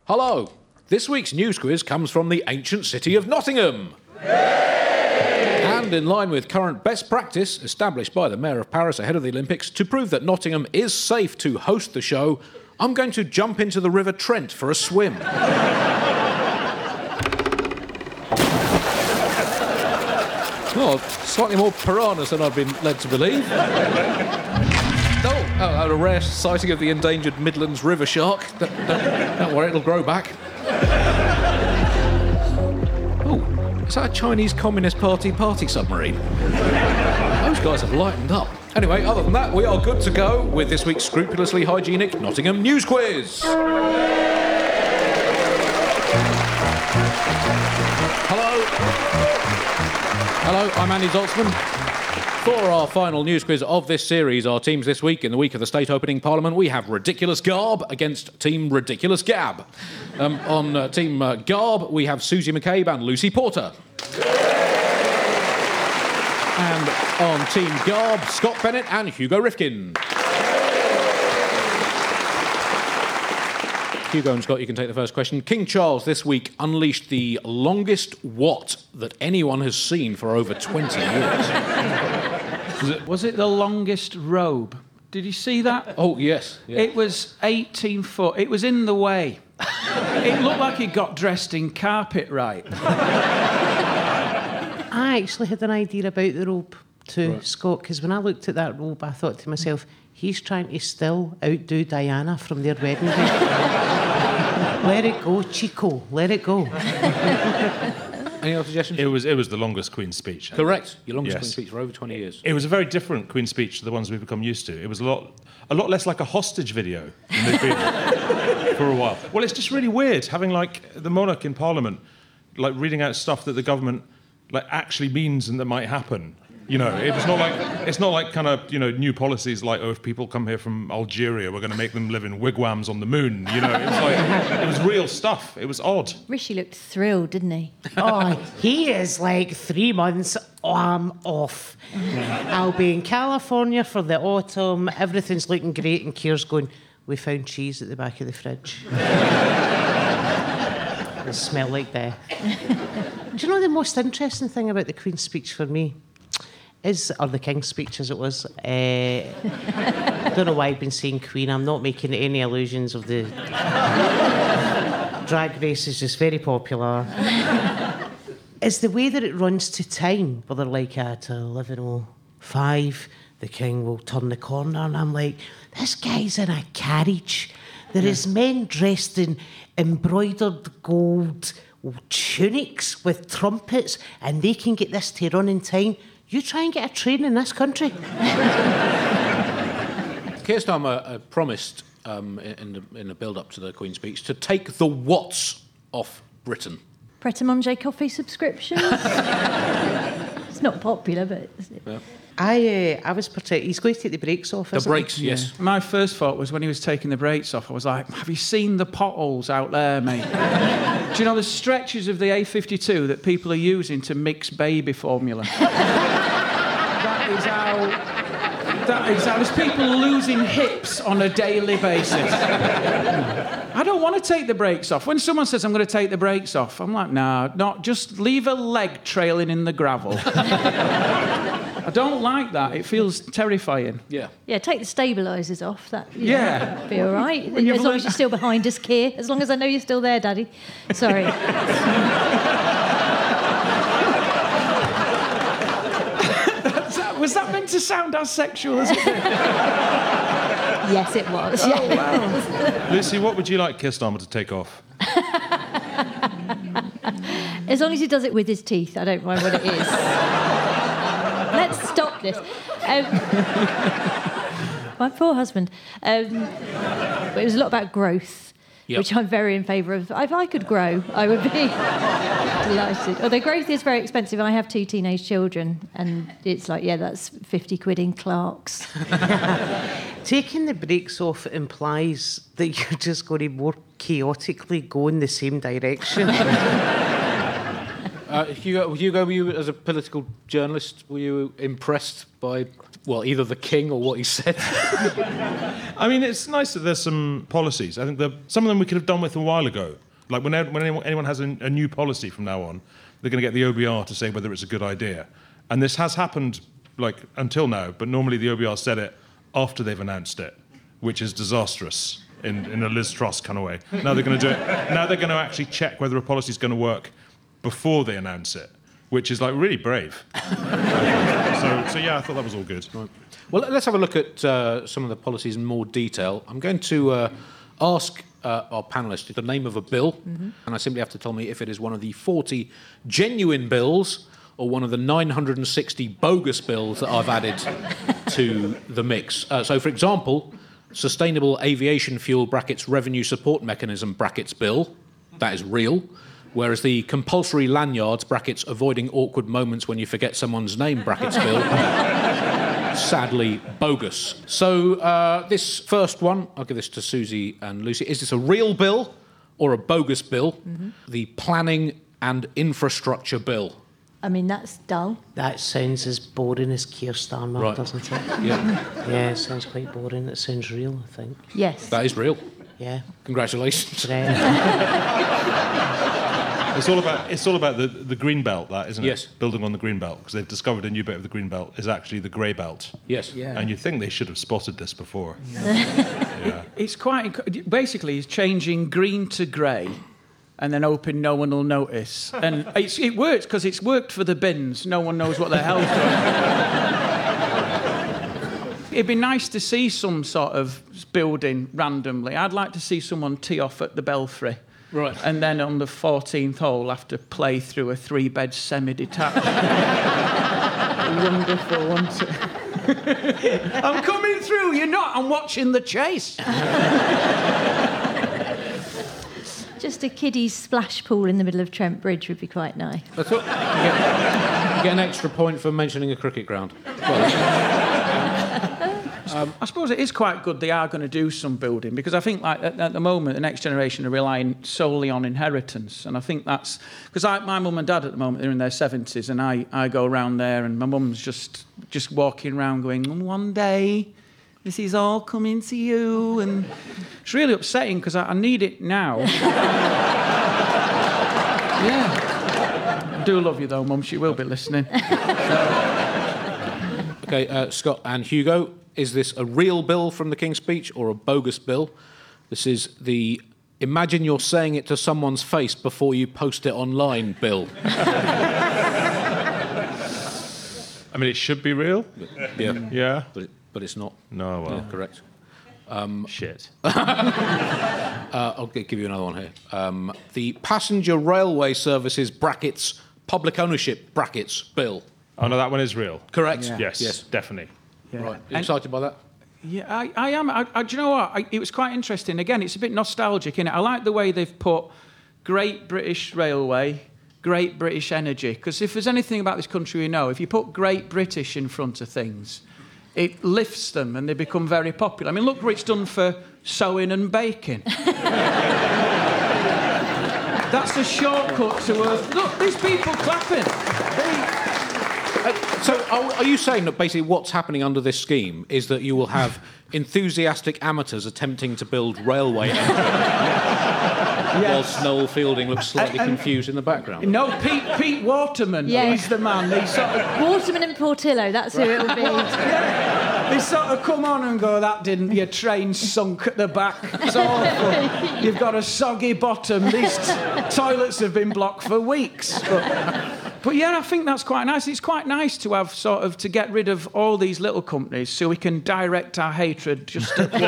Hello. This week's news quiz comes from the ancient city of Nottingham. And in line with current best practice established by the Mayor of Paris ahead of the Olympics, to prove that Nottingham is safe to host the show, I'm going to jump into the River Trent for a swim. Oh, slightly more piranhas than I've been led to believe. A rare sighting of the endangered Midlands river shark. Don't worry, it'll grow back. Oh, is that a Chinese Communist Party submarine? Those guys have lightened up. Anyway, other than that, we are good to go with this week's scrupulously hygienic Nottingham news quiz. Hello, I'm Andy Zaltzman. For our final news quiz of this series, our teams this week, in the week of the state opening Parliament, we have Ridiculous Garb against Team Ridiculous Gab. On Team Garb, we have Susie McCabe and Lucy Porter. And on Team Garb, Scott Bennett and Hugo Rifkin. Hugo and Scott, you can take the first question. King Charles this week unleashed the longest what that anyone has seen for over 20 years. Was it the longest robe? Did you see that? Oh, yes. Yeah. It was 18 foot. It was in the way. It looked like he got dressed in carpet right. I actually had an idea about the robe too, right, Scott, because when I looked at that robe, I thought to myself, he's trying to still outdo Diana from their wedding day. Let it go, Chico. Let it go. Any other suggestions? It was the longest Queen's speech. Correct. Your longest Queen's speech for over 20 years. It was a very different Queen's speech to the ones we've become used to. It was a lot less like a hostage video than they've been for a while. Well, it's just really weird having, like, the monarch in Parliament, like, reading out stuff that the government, like, actually means and that might happen. You know, it's not like kind of, you know, new policies like, oh, if people come here from Algeria, we're going to make them live in wigwams on the moon. You know, it was real stuff. It was odd. Rishi looked thrilled, didn't he? Oh, he is like 3 months off. I'll be in California for the autumn. Everything's looking great, and Keir's going, we found cheese at the back of the fridge. It'll smell like death. Do you know the most interesting thing about the Queen's speech for me? Or the King's speech as it was. I don't know why I've been saying Queen. I'm not making any illusions of the... Drag Race is just very popular. It's the way that it runs to time, where they're like, at 11:05, the King will turn the corner, and I'm like, this guy's in a carriage. There is men dressed in embroidered gold tunics with trumpets, and they can get this to run in time. You try and get a train in this country. Keir Starmer promised in the build-up to the Queen's speech to take the what's off Britain. Pret-a-Manger coffee subscriptions. It's not popular, but... Yeah. I was protected. He's going to take the brakes off, The brakes, yes. Yeah. My first thought was when he was taking the brakes off, I was like, have you seen the potholes out there, mate? Do you know the stretches of the A52 that people are using to mix baby formula? That is how... There's people losing hips on a daily basis. I don't want to take the brakes off. When someone says, I'm going to take the brakes off, I'm like, nah, not just leave a leg trailing in the gravel. I don't like that. It feels terrifying. Yeah. Yeah, take the stabilisers off. That Yeah. be all right. When As long as you're still behind us, Keir. As long as I know you're still there, Daddy. Sorry. Was that meant to sound as sexual as it did? Yes, it was. Oh, wow. Lucy, what would you like Keir Starmer to take off? As long as he does it with his teeth, I don't mind what it is. Let's stop this. My poor husband. But it was a lot about growth. Yep. Which I'm very in favour of. If I could grow, I would be delighted. Although growth is very expensive. I have 2 teenage children, and it's like, yeah, that's 50 quid in Clarks. Taking the brakes off implies that you're just going to more chaotically go in the same direction. Hugo, were you, as a political journalist, were you impressed by, well, either the king or what he said? I mean, it's nice that there's some policies. I think some of them we could have done with a while ago. Like when anyone has a new policy from now on, they're going to get the OBR to say whether it's a good idea. And this has happened, like, until now, but normally the OBR said it after they've announced it, which is disastrous in a Liz Truss kind of way. Now they're going to do it. Now they're going to actually check whether a policy is going to work before they announce it, which is, like, really brave. So yeah, I thought that was all good. Right. Well, let's have a look at some of the policies in more detail. I'm going to ask our panellists the name of a bill, and I simply have to tell me if it is one of the 40 genuine bills or one of the 960 bogus bills that I've added to the mix. So, for example, Sustainable Aviation Fuel (brackets Revenue Support Mechanism) (brackets bill), that is real, whereas the Compulsory Lanyards (brackets Avoiding Awkward Moments When You Forget Someone's Name) (brackets bill), sadly bogus. So this first one, I'll give this to Susie and Lucy. Is this a real bill or a bogus bill? The Planning and Infrastructure Bill. I mean, that's dull. That sounds as boring as Keir Starmer, doesn't it? Yeah. Yeah, it sounds quite boring. It sounds real, I think. Yes. That is real. Yeah. Congratulations. It's all about the green belt, that, isn't it? Yes. Building on the green belt, because they've discovered a new bit of the green belt is actually the grey belt. Yes. Yeah. And you think they should have spotted this before. Yeah. It's quite... Basically, he's changing green to grey and then hoping no one will notice. And it works, because it's worked for the bins. No one knows what the hell's going on. It'd be nice to see some sort of building randomly. I'd like to see someone tee off at the Belfry. Right. And then on the 14th hole, have to play through a 3-bed semi-detached. Wonderful, wasn't it? I'm coming through, you're not, I'm watching the chase. Just a kiddie's splash pool in the middle of Trent Bridge would be quite nice. That's all. You get an extra point for mentioning a cricket ground. I suppose it is quite good they are going to do some building, because I think, like, at the moment the next generation are relying solely on inheritance, and I think that's because my mum and dad at the moment, they're in their 70s, and I go around there and my mum's just walking around going, one day this is all coming to you, and it's really upsetting because I need it now. Yeah, I do love you though, Mum, she will be listening. Okay, Scott and Hugo, is this a real bill from the King's Speech or a bogus bill? This is the imagine you're saying it to someone's face before you post it online bill. I mean, it should be real. Yeah. Yeah. But it's not. No, well. Yeah, correct. Shit. I'll give you another one here. The Passenger Railway Services (brackets Public Ownership) (brackets bill). Oh, no, that one is real. Correct. Yeah. Yes, definitely. Yeah. Right. You excited by that? Yeah, I am. Do you know what? It was quite interesting. Again, it's a bit nostalgic, innit? I like the way they've put Great British Railway, Great British Energy, because if there's anything about this country we know, if you put Great British in front of things, it lifts them and they become very popular. I mean, look what it's done for sewing and baking. That's a shortcut to a... Look, these people clapping. So are you saying that basically what's happening under this scheme is that you will have enthusiastic amateurs attempting to build railway whilst Noel Fielding looks slightly confused in the background? No, Pete Waterman, Yeah. he's the man. They sort of, Waterman and Portillo, that's who it'll be. they sort of come on and go, that didn't, your train sunk at the back. It's awful. You've got a soggy bottom. These toilets have been blocked for weeks. But yeah, I think that's quite nice. It's quite nice to have sort of, to get rid of all these little companies so we can direct our hatred just at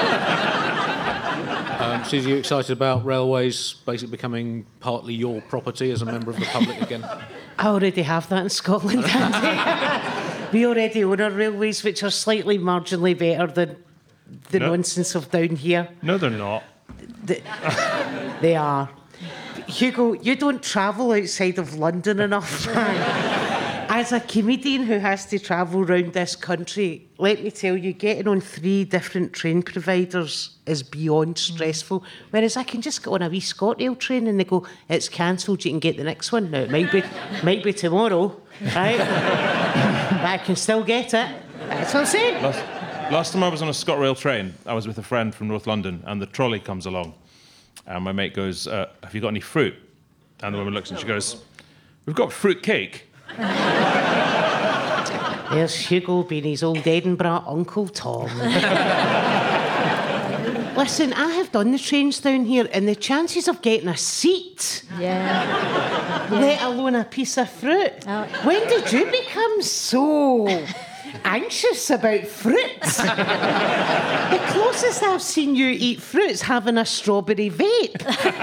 one. Susie, you excited about railways basically becoming partly your property as a member of the public again? I already have that in Scotland, Andy. We already own our railways, which are slightly marginally better than the nonsense of down here. No, they're not. They are. Hugo, you don't travel outside of London enough, man. As a comedian who has to travel around this country, let me tell you, getting on 3 different train providers is beyond stressful. Whereas I can just get on a wee ScotRail train and they go, it's cancelled, you can get the next one. Now, it might be tomorrow, right? But I can still get it. That's what I'm saying. Last time I was on a ScotRail train, I was with a friend from North London, and the trolley comes along. And my mate goes, have you got any fruit? And the woman looks and she goes, we've got fruit cake. There's Hugo being his old Edinburgh Uncle Tom. Listen, I have done the trains down here, and the chances of getting a seat, let alone a piece of fruit. When did you become so anxious about fruit? The closest I've seen you eat fruit's having a strawberry vape.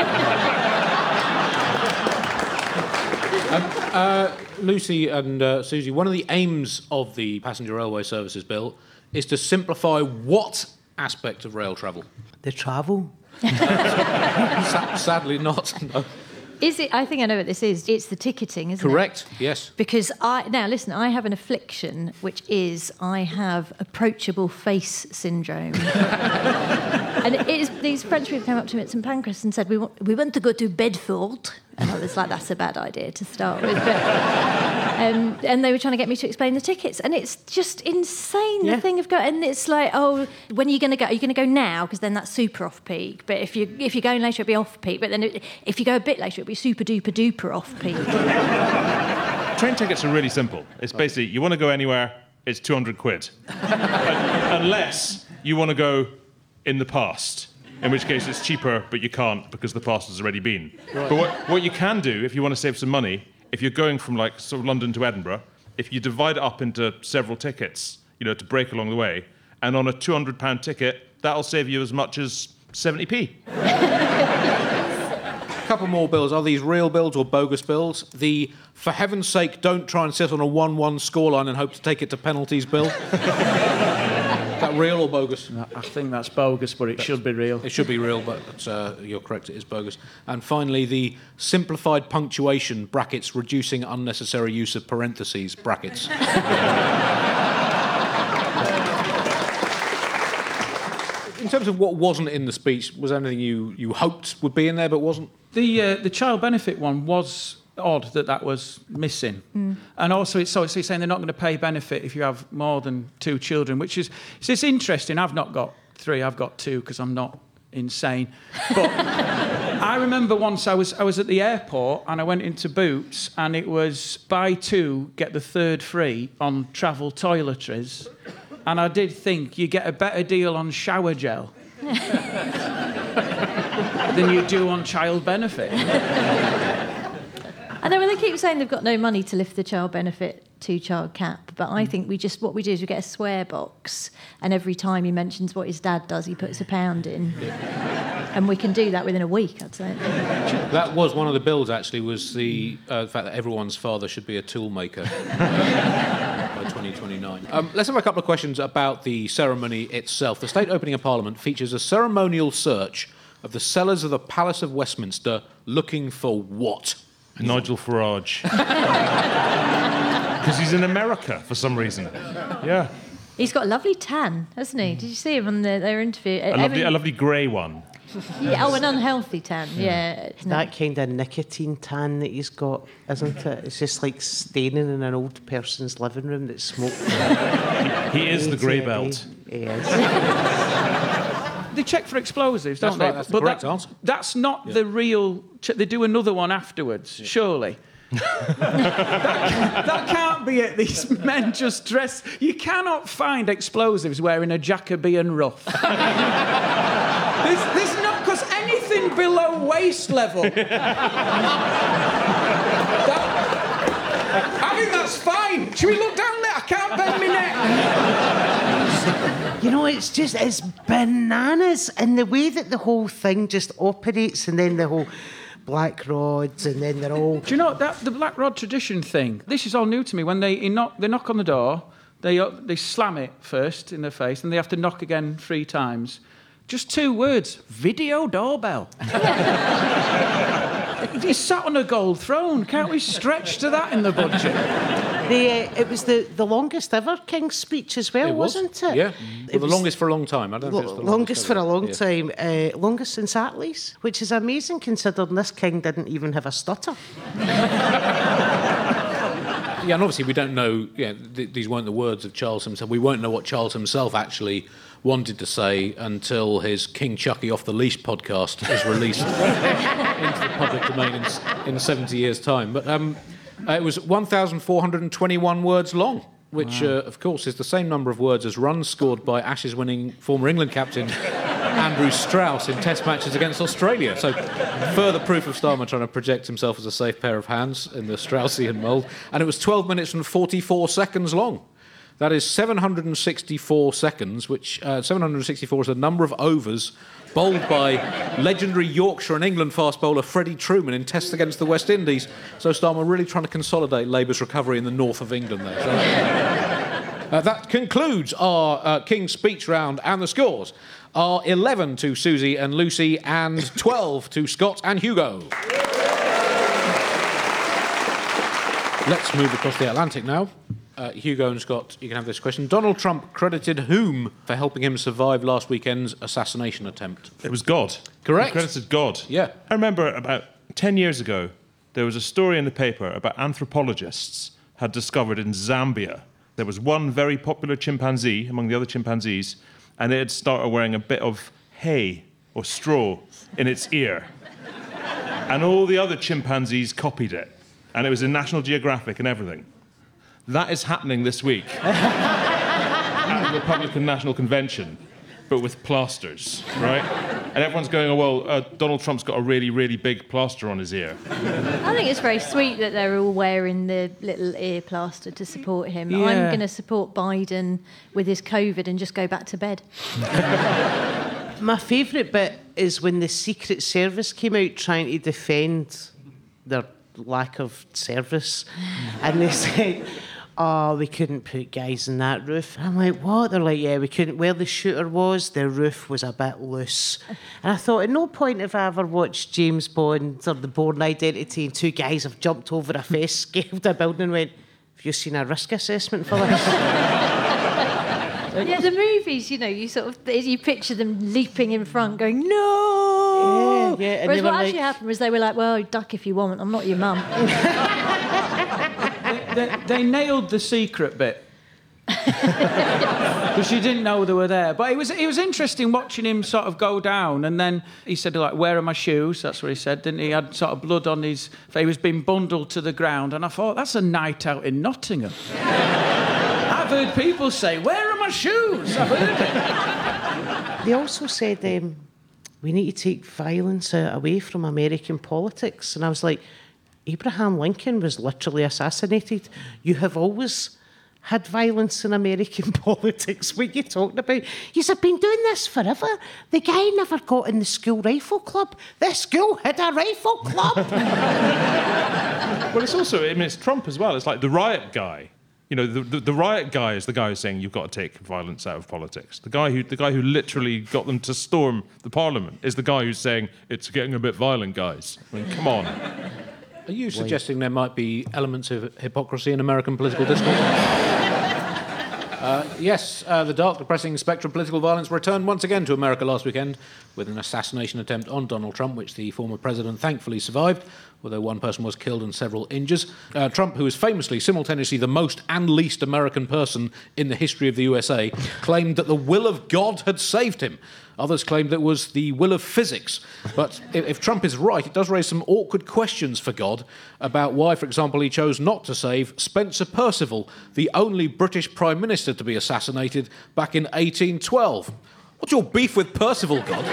Lucy and Susie, one of the aims of the Passenger Railway Services Bill is to simplify what aspect of rail travel? The travel. Sadly not. No. Is it? I think I know what this is. It's the ticketing, isn't it? Correct, yes. Because I have an affliction, which is I have approachable face syndrome. And it is, these French people came up to me at St Pancras and said, we want to go to Bedford. And I was like, that's a bad idea to start with. But, and they were trying to get me to explain the tickets. And it's just insane, the thing of going. And it's like, oh, when are you going to go? Are you going to go now? Because then that's super off-peak. But if you're going later, it'll be off-peak. But then if you go a bit later, it'll be super-duper-duper off-peak. Train tickets are really simple. It's basically, you want to go anywhere, it's 200 quid. Unless you want to go in the past, in which case it's cheaper, but you can't because the past has already been. Right. But what you can do, if you want to save some money, if you're going from like sort of London to Edinburgh, if you divide it up into several tickets, to break along the way, and on a £200 ticket, that'll save you as much as 70p. A couple more bills. Are these real bills or bogus bills? The, for heaven's sake, don't try and sit on a 1-1 scoreline and hope to take it to penalties bill. Is that real or bogus? I think that's bogus, but it should be real. It should be real, but you're correct, it is bogus. And finally, the simplified punctuation, brackets, reducing unnecessary use of parentheses, brackets. In terms of what wasn't in the speech, was there anything you hoped would be in there but wasn't? The child benefit one was odd that was missing. And also it's saying they're not going to pay benefit if you have more than 2 children, which is it's interesting. I've not got 3, I've got 2 because I'm not insane. But I remember once I was at the airport and I went into Boots and it was buy 2, get the 3rd free on travel toiletries. And I did think you get a better deal on shower gel than you do on child benefit. I know, well, they keep saying they've got no money to lift the child benefit 2-child cap, but I think what we do is we get a swear box, and every time he mentions what his dad does, he puts £1 in. And we can do that within a week, I'd say. That was one of the bills, actually, was the fact that everyone's father should be a tool maker by 2029. Let's have a couple of questions about the ceremony itself. The State Opening of Parliament features a ceremonial search of the cellars of the Palace of Westminster looking for what? Nigel Farage. Because he's in America for some reason. Yeah. He's got a lovely tan, hasn't he? Did you see him on their interview? A lovely grey one. Yeah, an unhealthy tan, yeah. That kind of nicotine tan that he's got, isn't it? It's just like staining in an old person's living room that's smoked. He is the grey belt. He is. They check for explosives, don't they? Right, that's the correct answer. That's not the real... They do another one afterwards, surely. that can't be it. These men just dress... You cannot find explosives wearing a Jacobean ruff. There's not... Because anything below waist level... I think that's fine. Should we look down there? I can't bend my neck. It's bananas. And the way that the whole thing just operates, and then the whole black rods, and then they're all... Do you know, the black rod tradition thing, this is all new to me. When they knock on the door, they slam it first in their face, and they have to knock again 3 times. Just 2 words, video doorbell. He's sat on a gold throne. Can't we stretch to that in the budget? It was the longest ever King's speech as well, wasn't it? Yeah. It The was longest for a long time. I don't know if it's the longest for a long Yeah. time. Longest since Attlees, which is amazing considering this king didn't even have a stutter. Yeah, and obviously we don't know, these weren't the words of Charles himself. We won't know what Charles himself actually wanted to say until his King Chucky Off the Leash podcast is released into the public domain in 70 years' time. But it was 1,421 words long, which, of course, is the same number of words as runs scored by Ashes-winning former England captain Andrew Strauss in Test matches against Australia. So further proof of Starmer trying to project himself as a safe pair of hands in the Straussian mould. And it was 12 minutes and 44 seconds long. That is 764 seconds, which 764 is the number of overs bowled by legendary Yorkshire and England fast bowler Freddie Truman in tests against the West Indies. So Starmer really trying to consolidate Labour's recovery in the north of England there. So, that concludes our King's Speech round, and the scores are 11 to Susie and Lucy and 12 to Scott and Hugo. Let's move across the Atlantic now. Hugo and Scott, you can have this question. Donald Trump credited whom for helping him survive last weekend's assassination attempt? It was God. Correct. He credited God. Yeah. I remember about 10 years ago, there was a story in the paper about anthropologists had discovered in Zambia there was one very popular chimpanzee among the other chimpanzees, and it had started wearing a bit of hay or straw in its ear. And all the other chimpanzees copied it. And it was in National Geographic and everything. That is happening this week at the Republican National Convention, but with plasters, right? And everyone's going, oh, well, Donald Trump's got a really, really big plaster on his ear. I think it's very sweet that they're all wearing the little ear plaster to support him. Yeah. I'm going to support Biden with his COVID and just go back to bed. My favourite bit is when the Secret Service came out trying to defend their lack of service, and they said, oh, we couldn't put guys in that roof. And I'm like, what? They're like, yeah, we couldn't. Where the shooter was, the roof was a bit loose. And I thought, at no point have I ever watched James Bond or The Bourne Identity and two guys have jumped over a fence, scaled a building and went, have you seen a risk assessment for this? Yeah, the movies, you sort of, you picture them leaping in front, going, no! Yeah, and Whereas they were what actually like- happened was they were like, well, duck if you want, I'm not your mum. They nailed the secret bit. Because you didn't know they were there. But it was interesting watching him sort of go down, and then he said, like, where are my shoes? That's what he said, didn't he? He had sort of blood on his face. He was being bundled to the ground, and I thought, that's a night out in Nottingham. I've heard people say, where are my shoes? I've heard it. They also said, we need to take violence away from American politics. And I was like, Abraham Lincoln was literally assassinated. You have always had violence in American politics. What are you talking about? You have been doing this forever. The guy never got in the school rifle club. The school had a rifle club. Well, it's also, it's Trump as well. It's like the riot guy. The riot guy is the guy who's saying you've got to take violence out of politics. The guy who literally got them to storm the parliament is the guy who's saying it's getting a bit violent, guys. I mean, come on. Are you suggesting there might be elements of hypocrisy in American political discourse? Yes, the dark, depressing spectre of political violence returned once again to America last weekend with an assassination attempt on Donald Trump, which the former president thankfully survived, although one person was killed and several injured. Trump, who is famously simultaneously the most and least American person in the history of the USA, claimed that the will of God had saved him. Others claimed that it was the will of physics. But if Trump is right, it does raise some awkward questions for God about why, for example, he chose not to save Spencer Perceval, the only British Prime Minister to be assassinated back in 1812. What's your beef with Perceval, God?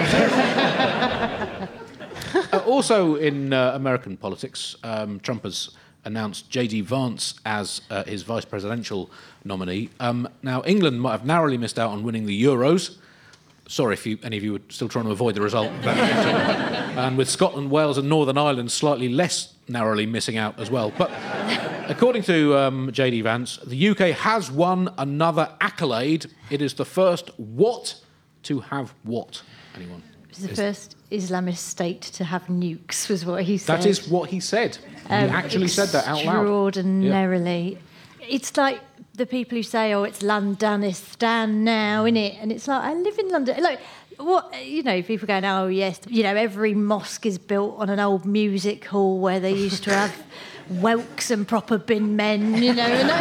Also in American politics, Trump has announced J.D. Vance as his vice presidential nominee. Now, England might have narrowly missed out on winning the Euros. Sorry if any of you were still trying to avoid the result. And with Scotland, Wales and Northern Ireland slightly less narrowly missing out as well. But according to J.D. Vance, the UK has won another accolade. It is the first what to have what? Anyone? It was the first Islamist state to have nukes, was what he said. That is what he said. He actually said that out loud. Extraordinarily. it's like the people who say, "Oh, it's Londonistan now, isn't it?" And it's like, I live in London. Like, what, people going, "Oh, yes, every mosque is built on an old music hall where they used to have whelks and proper bin men," And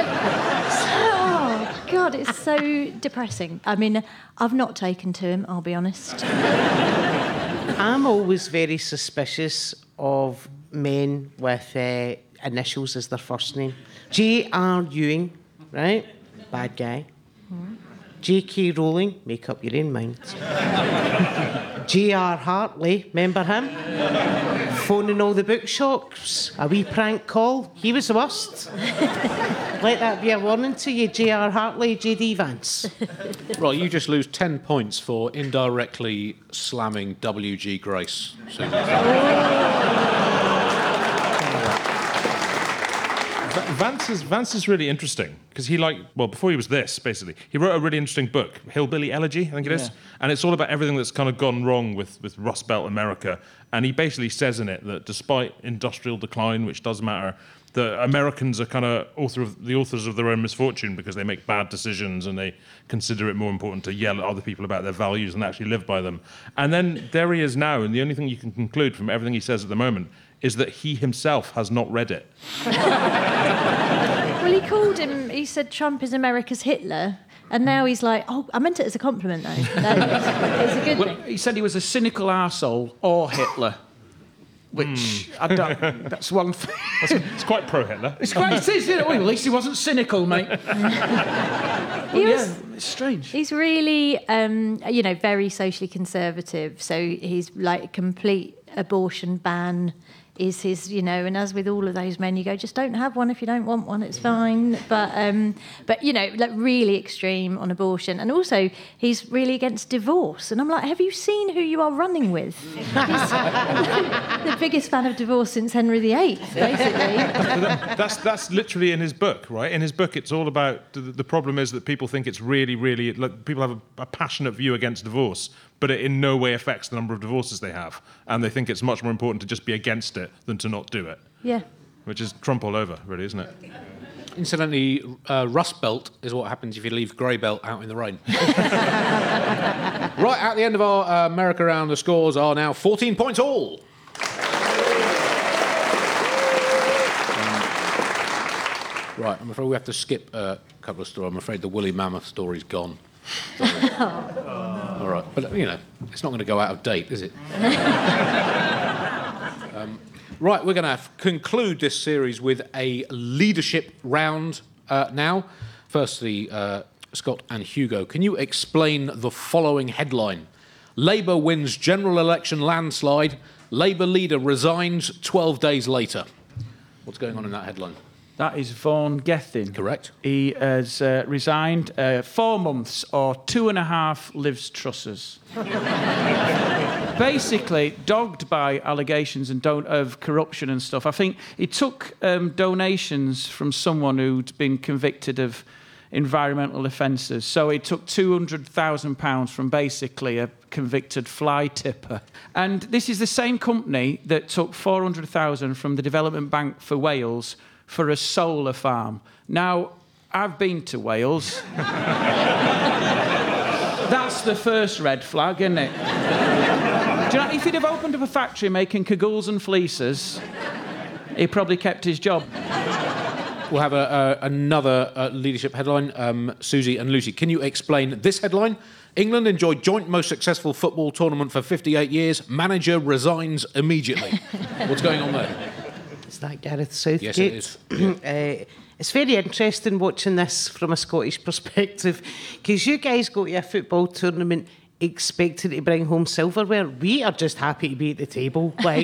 oh God, it's so depressing. I mean, I've not taken to him, I'll be honest. I'm always very suspicious of men with initials as their first name. J.R. Ewing, right? Bad guy. J.K. Rowling, make up your own mind. J.R. Hartley, remember him? Phoning all the bookshops, a wee prank call. He was the worst. Let that be a warning to you, J.R. Hartley, J.D. Vance. Right, you just lose 10 points for indirectly slamming W.G. Grace. Vance is really interesting because before he was this, basically, he wrote a really interesting book, Hillbilly Elegy, I think it is, and it's all about everything that's kind of gone wrong with Rust Belt America. And he basically says in it that despite industrial decline, which does matter, the Americans are kind of the authors of their own misfortune because they make bad decisions and they consider it more important to yell at other people about their values than actually live by them. And then there he is now, and the only thing you can conclude from everything he says at the moment is that he himself has not read it. Well, he said Trump is America's Hitler, and now he's like, oh, I meant it as a compliment, though. It's a good thing. He said he was a cynical arsehole or Hitler, which I don't... That's one thing. It's quite pro-Hitler. It is, isn't it? Well, at least he wasn't cynical, mate. It's strange. He's really, very socially conservative, so he's like complete abortion ban is his, and as with all of those men, you go, just don't have one if you don't want one, it's fine. But like really extreme on abortion. And also, he's really against divorce. And I'm like, have you seen who you are running with? He's the biggest fan of divorce since Henry VIII, basically. That's literally in his book, right? In his book, it's all about, the problem is that people think it's really, really, people have a passionate view against divorce, but it in no way affects the number of divorces they have. And they think it's much more important to just be against it than to not do it. Yeah. Which is Trump all over, really, isn't it? Incidentally, Rust Belt is what happens if you leave Grey Belt out in the rain. Right, at the end of our America Round, the scores are now 14 points all. Right, I'm afraid we have to skip a couple of stories. I'm afraid the woolly mammoth story's gone. All right, but it's not going to go out of date, is it? Right, we're going to conclude this series with a leadership round now. Firstly, Scott and Hugo, can you explain the following headline? Labour wins general election landslide. Labour leader resigns 12 days later. What's going on in that headline? That is Vaughan Gething. Correct. He has resigned 4 months or 2.5 Liz Trusses. Basically, dogged by allegations of corruption and stuff. I think he took donations from someone who'd been convicted of environmental offences. So he took £200,000 from basically a convicted fly tipper. And this is the same company that took £400,000 from the Development Bank for Wales for a solar farm. Now, I've been to Wales. That's the first red flag, isn't it? Do you know, if he'd have opened up a factory making cagoules and fleeces, he probably kept his job. We'll have another leadership headline. Susie and Lucy, can you explain this headline? England enjoyed joint most successful football tournament for 58 years. Manager resigns immediately. What's going on there? Is that Gareth Southgate? Yes, it is. It's very interesting watching this from a Scottish perspective, because you guys go to a football tournament expecting to bring home silverware. We are just happy to be at the table. I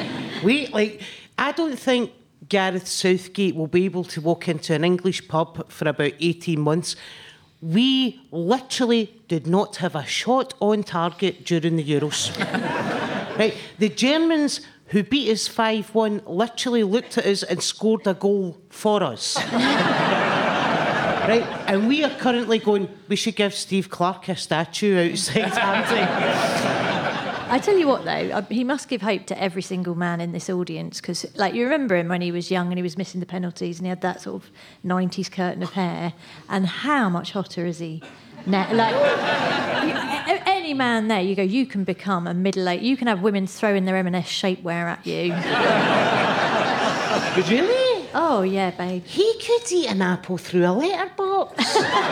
don't think Gareth Southgate will be able to walk into an English pub for about 18 months. We literally did not have a shot on target during the Euros. Right, the Germans, who beat us 5-1, literally looked at us and scored a goal for us. Right? And we are currently going, we should give Steve Clarke a statue outside Hampton. I tell you what, though, he must give hope to every single man in this audience because, like, you remember him when he was young and he was missing the penalties and he had that sort of 90s curtain of hair. And how much hotter is he now? Like, any man there, you go, you can become a middle-aged... You can have women throwing their M&S shapewear at you. Really? Oh, yeah, babe. He could eat an apple through a letterbox.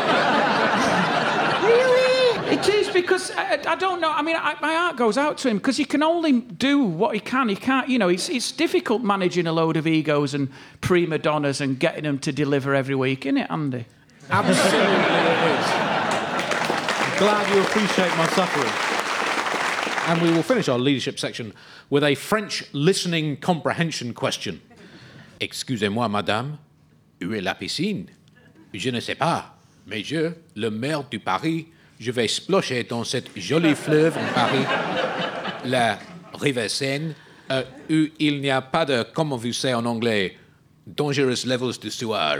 Really? It is because I don't know. I mean, my heart goes out to him because he can only do what he can. He can't, you know. It's difficult managing a load of egos and prima donnas and getting them to deliver every week, isn't it, Andy? Absolutely it is. I'm glad you appreciate my suffering. And we will finish our leadership section with a French listening comprehension question. Excusez-moi, madame, où est la piscine? Je ne sais pas, mais je, le maire du Paris, je vais splocher dans cette jolie fleuve en Paris, la rivière Seine, où il n'y a pas de, comment vous savez en anglais, dangerous levels de sewage.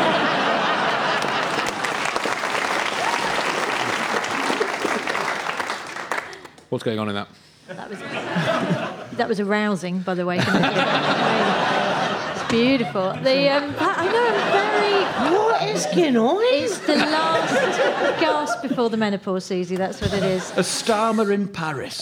What's going on in that? That was arousing, by the way. It's beautiful. I know I'm very... What is going on? It's the last gasp before the menopause, Susie. That's what it is. A Starmer in Paris.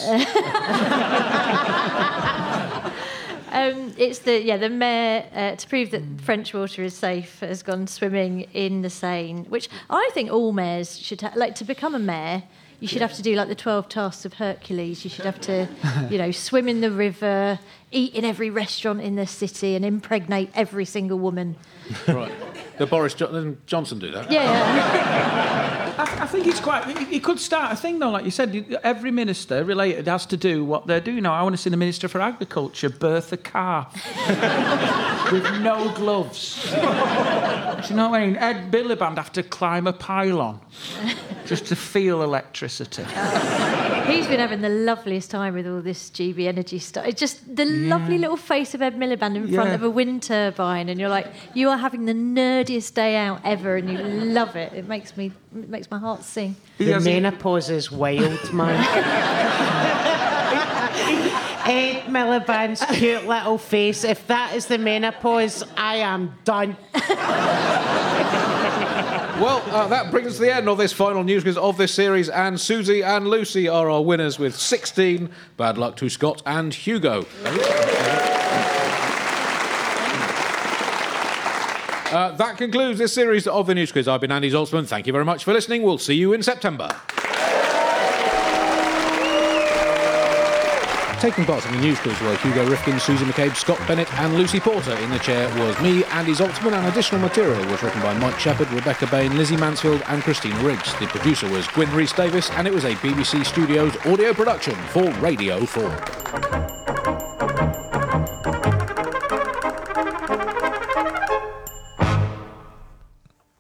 It's the mayor, to prove that French water is safe, has gone swimming in the Seine, which I think all mayors should have. Like, to become a mayor, you should have to do like the 12 tasks of Hercules. You should have to, swim in the river, eat in every restaurant in the city, and impregnate every single woman. Right. Did Boris Johnson do that? Yeah. I think it's quite... He could start a thing, though, like you said. Every minister related has to do what they're doing now. I want to see the Minister for Agriculture birth a calf with no gloves. Do you know what I mean? Ed Miliband have to climb a pylon just to feel electricity. He's been having the loveliest time with all this GB Energy stuff. It's just the lovely little face of Ed Miliband in front of a wind turbine, and you're like, you are having the nerdiest day out ever, and you love it. It makes my heart sing. The menopause is wild, man. Ed Miliband's cute little face. If that is the menopause, I am done. Well, that brings us to the end of this final news quiz of this series, and Susie and Lucy are our winners with 16. Bad luck to Scott and Hugo. That concludes this series of the news quiz. I've been Andy Zaltzman. Thank you very much for listening. We'll see you in September. Taking part in the news quiz were Hugo Rifkin, Susie McCabe, Scott Bennett and Lucy Porter. In the chair was me, Andy Zaltzman, and additional material was written by Mike Shepherd, Rebecca Bain, Lizzie Mansfield and Christina Riggs. The producer was Gwyn Rhys Davis, and it was a BBC Studios audio production for Radio 4.